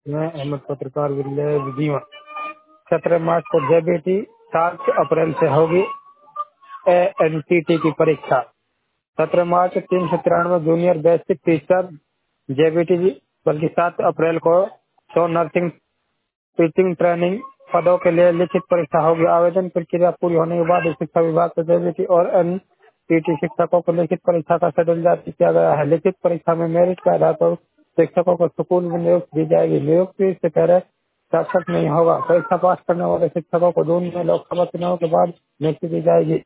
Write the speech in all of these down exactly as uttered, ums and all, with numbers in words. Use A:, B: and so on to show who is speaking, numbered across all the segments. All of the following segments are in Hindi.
A: मैं अहमद पत्रकार विलेज दीवा। सत्रह मार्च को जेबीटी, सात अप्रैल से होगी एएनटीटी की परीक्षा। सत्रह मार्च तीन सौ तिरानवे जूनियर बेसिक टीचर जेबीटी, बल्कि सात अप्रैल को सौ नर्सिंग टीचिंग ट्रेनिंग पदों के लिए लिखित परीक्षा होगी। आवेदन प्रक्रिया पूरी होने के बाद शिक्षा विभाग को जेबीटी और एनटीटी शिक्षकों को लिखित परीक्षा का शेड्यूल जारी किया गया है। लिखित परीक्षा में मेरिट के आधार पर शिक्षकों को स्कूल में नियुक्ति दी जाएगी। नियुक्ति से पहले साक्षात नहीं होगा। परीक्षा पास करने वाले शिक्षकों को जून में लोकसभा चुनाव के बाद नियुक्ति दी जाएगी।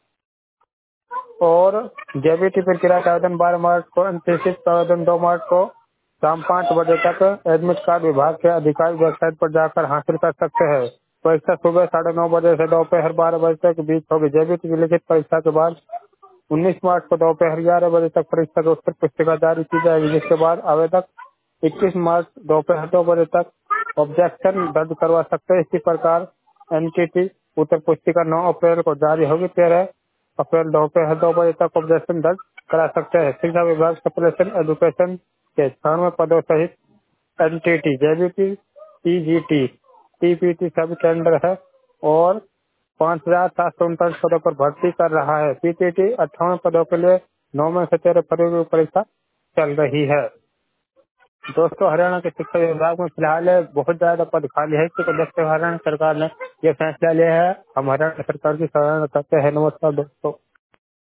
A: और जेबीटी प्रक्रिया का आवेदन बारह मार्च को, अंतिम आवेदन दो मार्च को शाम पाँच बजे तक एडमिट कार्ड विभाग के आधिकारिक वेबसाइट पर जाकर हासिल कर सकते हैं। परीक्षा सुबह साढ़े नौ बजे से दोपहर बारह बजे तक के बीच होगी। जेबीटी की लिखित परीक्षा के बाद उन्नीस मार्च को दोपहर ग्यारह बजे तक परीक्षा की उत्तर पुस्तिका जारी की जाएगी, जिसके बाद आवेदक इक्कीस मार्च दोपहर दो बजे तक ऑब्जेक्शन दर्ज करवा सकते हैं। इसी प्रकार एनटीटी उत्तर पुस्तिका नौ अप्रैल को जारी होगी। तेरह अप्रैल दोपहर दो बजे तक ऑब्जेक्शन दर्ज करा सकते हैं। शिक्षा विभाग सेपरेशन एजुकेशन के छियानवे पदों सहित एनटीटी, जेबीटी, टीजीटी, टीपीटी सभी टेंडर है और पाँच हजार सात सौ उनतालीस पदों पर भर्ती कर रहा है। पीटीटी अट्ठावन पदों के लिए नौ में से तेरह पदों की परीक्षा चल रही है। दोस्तों, हरियाणा के शिक्षा विभाग में फिलहाल बहुत ज्यादा पद खाली है, क्योंकि जब से हरियाणा सरकार ने ये फैसला लिया है, हम हरियाणा सरकार की सराहना करते हैं। नमस्कार दोस्तों।